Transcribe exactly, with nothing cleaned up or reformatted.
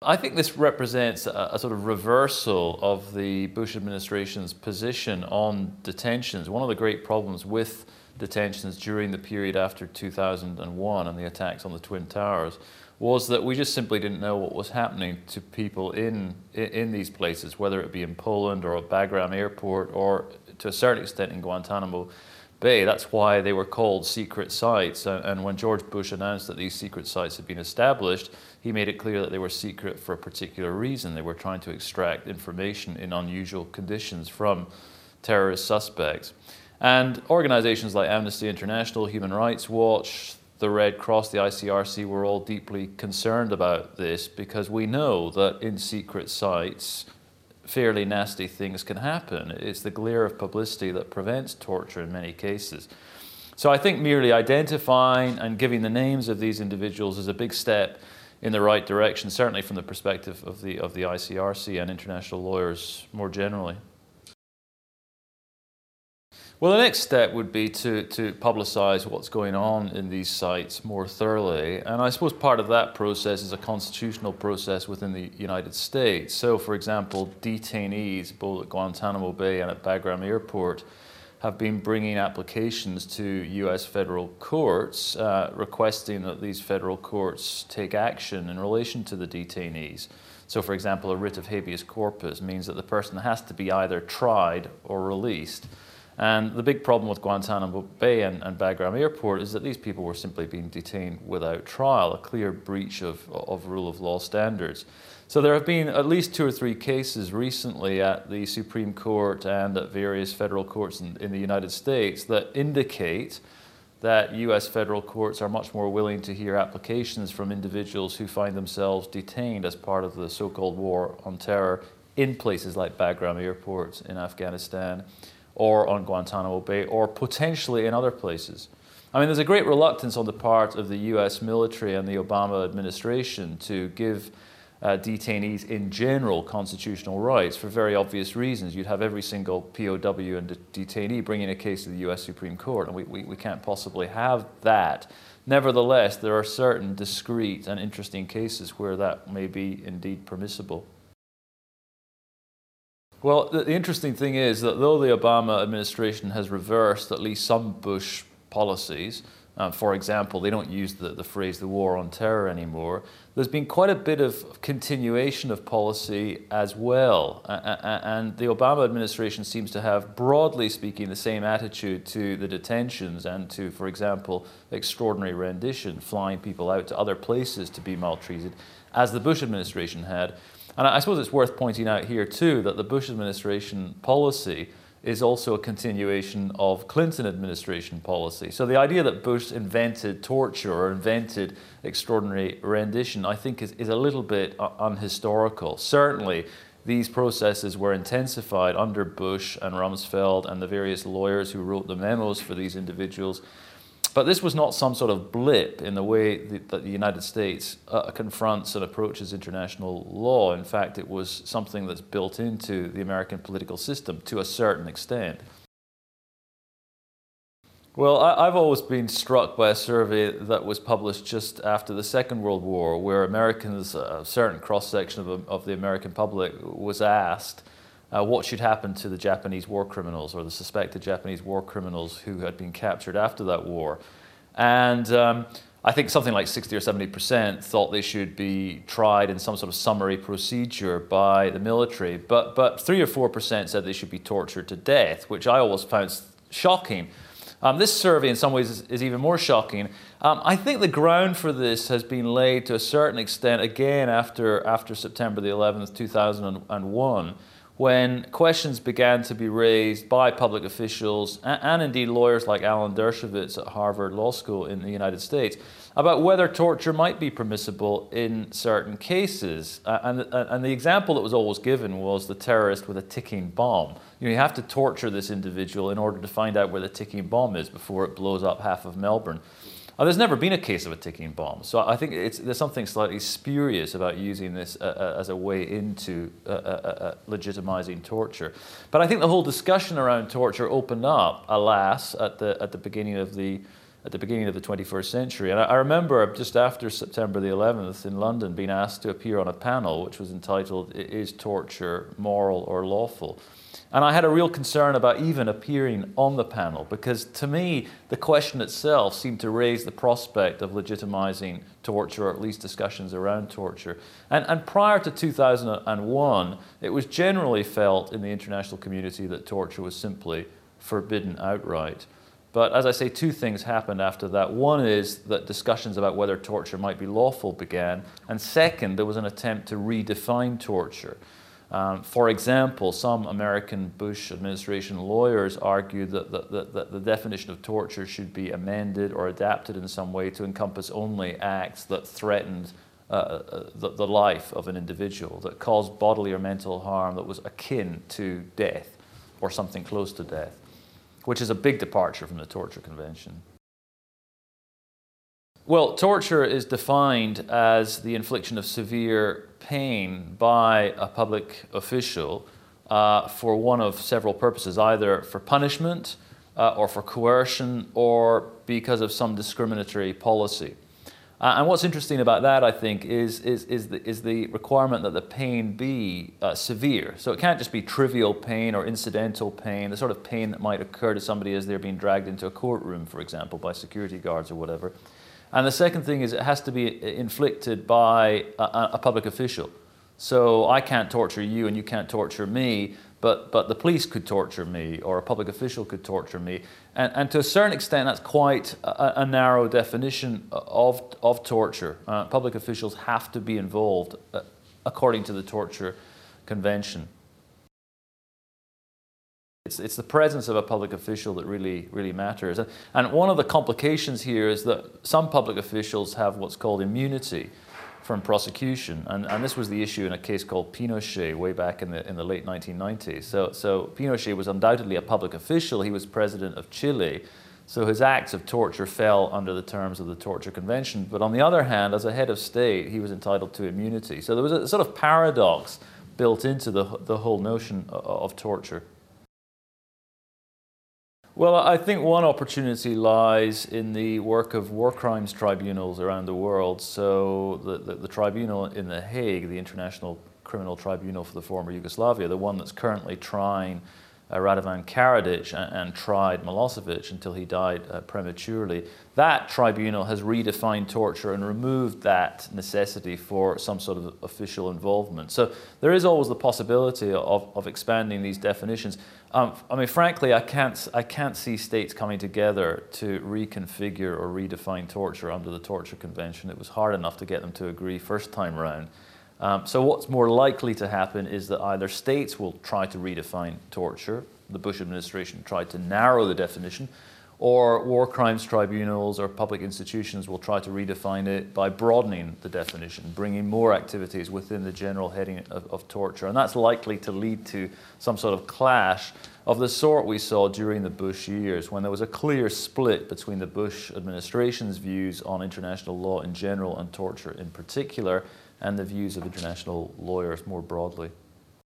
I think this represents a, a sort of reversal of the Bush administration's position on detentions. One of the great problems with detentions during the period after two thousand one and the attacks on the Twin Towers was that we just simply didn't know what was happening to people in, in these places, whether it be in Poland or at Bagram Airport or to a certain extent in Guantanamo Bay. That's why they were called secret sites. And when George Bush announced that these secret sites had been established, he made it clear that they were secret for a particular reason. They were trying to extract information in unusual conditions from terrorist suspects. And organizations like Amnesty International, Human Rights Watch, the Red Cross, the I C R C were all deeply concerned about this because we know that in secret sites, fairly nasty things can happen. It's the glare of publicity that prevents torture in many cases. So I think merely identifying and giving the names of these individuals is a big step in the right direction, certainly from the perspective of the, of the I C R C and international lawyers more generally. Well, the next step would be to, to publicize what's going on in these sites more thoroughly. And I suppose part of that process is a constitutional process within the United States. So, for example, detainees both at Guantanamo Bay and at Bagram Airport have been bringing applications to U S federal courts uh, requesting that these federal courts take action in relation to the detainees. So, for example, a writ of habeas corpus means that the person has to be either tried or released. And the big problem with Guantanamo Bay and, and Bagram Airport is that these people were simply being detained without trial, a clear breach of, of rule of law standards. So there have been at least two or three cases recently at the Supreme Court and at various federal courts in, in the United States that indicate that U S federal courts are much more willing to hear applications from individuals who find themselves detained as part of the so-called war on terror in places like Bagram Airport in Afghanistan, or on Guantanamo Bay, or potentially in other places. I mean, there's a great reluctance on the part of the U S military and the Obama administration to give uh, detainees in general constitutional rights for very obvious reasons. You'd have every single P O W and de- detainee bringing a case to the U S Supreme Court, and we, we, we can't possibly have that. Nevertheless, there are certain discrete and interesting cases where that may be indeed permissible. Well, the interesting thing is that though the Obama administration has reversed at least some Bush policies, um, for example, they don't use the, the phrase the war on terror anymore, there's been quite a bit of continuation of policy as well. Uh, and the Obama administration seems to have, broadly speaking, the same attitude to the detentions and to, for example, extraordinary rendition, flying people out to other places to be maltreated, as the Bush administration had. And I suppose it's worth pointing out here, too, that the Bush administration policy is also a continuation of Clinton administration policy. So the idea that Bush invented torture or invented extraordinary rendition, I think, is, is a little bit unhistorical. Certainly, these processes were intensified under Bush and Rumsfeld and the various lawyers who wrote the memos for these individuals. But this was not some sort of blip in the way that the United States uh, confronts and approaches international law. In fact, it was something that's built into the American political system to a certain extent. Well, I, I've always been struck by a survey that was published just after the Second World War, where Americans, a certain cross-section of, of the American public, was asked Uh, what should happen to the Japanese war criminals or the suspected Japanese war criminals who had been captured after that war. And um, I think something like sixty or seventy percent thought they should be tried in some sort of summary procedure by the military, but, but three or four percent said they should be tortured to death, which I always found shocking. Um, this survey in some ways is, is even more shocking. Um, I think the ground for this has been laid to a certain extent again after, after September the eleventh, two thousand one, when questions began to be raised by public officials and, and indeed lawyers like Alan Dershowitz at Harvard Law School in the United States about whether torture might be permissible in certain cases. Uh, and, and the example that was always given was the terrorist with a ticking bomb. You know, you have to torture this individual in order to find out where the ticking bomb is before it blows up half of Melbourne. Uh, there's never been a case of a ticking bomb, so I think it's, there's something slightly spurious about using this uh, uh, as a way into uh, uh, uh, legitimizing torture. But I think the whole discussion around torture opened up, alas, at the at the beginning of the at the beginning of the twenty-first century. And I, I remember just after September the eleventh in London being asked to appear on a panel which was entitled, "Is Torture Moral or Lawful?" And I had a real concern about even appearing on the panel, because to me, the question itself seemed to raise the prospect of legitimizing torture, or at least discussions around torture. And, and prior to two thousand one, it was generally felt in the international community that torture was simply forbidden outright. But as I say, two things happened after that. One is that discussions about whether torture might be lawful began. And second, there was an attempt to redefine torture. Um, for example, some American Bush administration lawyers argued that, that, that, that the definition of torture should be amended or adapted in some way to encompass only acts that threatened uh, the, the life of an individual, that caused bodily or mental harm that was akin to death or something close to death, which is a big departure from the Torture Convention. Well, torture is defined as the infliction of severe pain by a public official uh, for one of several purposes, either for punishment uh, or for coercion or because of some discriminatory policy. Uh, and what's interesting about that, I think, is, is, is, the, is the requirement that the pain be uh, severe. So it can't just be trivial pain or incidental pain, the sort of pain that might occur to somebody as they're being dragged into a courtroom, for example, by security guards or whatever. And the second thing is it has to be inflicted by a, a public official. So I can't torture you and you can't torture me, but, but the police could torture me or a public official could torture me. And, and to a certain extent, that's quite a, a narrow definition of, of torture. Uh, public officials have to be involved uh, according to the Torture Convention. It's, it's the presence of a public official that really, really matters. And, and one of the complications here is that some public officials have what's called immunity from prosecution. And, and this was the issue in a case called Pinochet way back in the, in the late nineteen nineties. So, so Pinochet was undoubtedly a public official. He was president of Chile. So his acts of torture fell under the terms of the Torture Convention. But on the other hand, as a head of state, he was entitled to immunity. So there was a sort of paradox built into the, the whole notion of, of torture. Well, I think one opportunity lies in the work of war crimes tribunals around the world. So the, the, the tribunal in The Hague, the International Criminal Tribunal for the former Yugoslavia, the one that's currently trying uh, Radovan Karadzic and, and tried Milosevic until he died uh, prematurely, that tribunal has redefined torture and removed that necessity for some sort of official involvement. So there is always the possibility of, of expanding these definitions. Um, I mean, frankly, I can't, I can't see states coming together to reconfigure or redefine torture under the Torture Convention. It was hard enough to get them to agree first time round. Um, so what's more likely to happen is that either states will try to redefine torture, the Bush administration tried to narrow the definition, or war crimes tribunals or public institutions will try to redefine it by broadening the definition, bringing more activities within the general heading of, of torture. And that's likely to lead to some sort of clash of the sort we saw during the Bush years, when there was a clear split between the Bush administration's views on international law in general and torture in particular, and the views of international lawyers more broadly.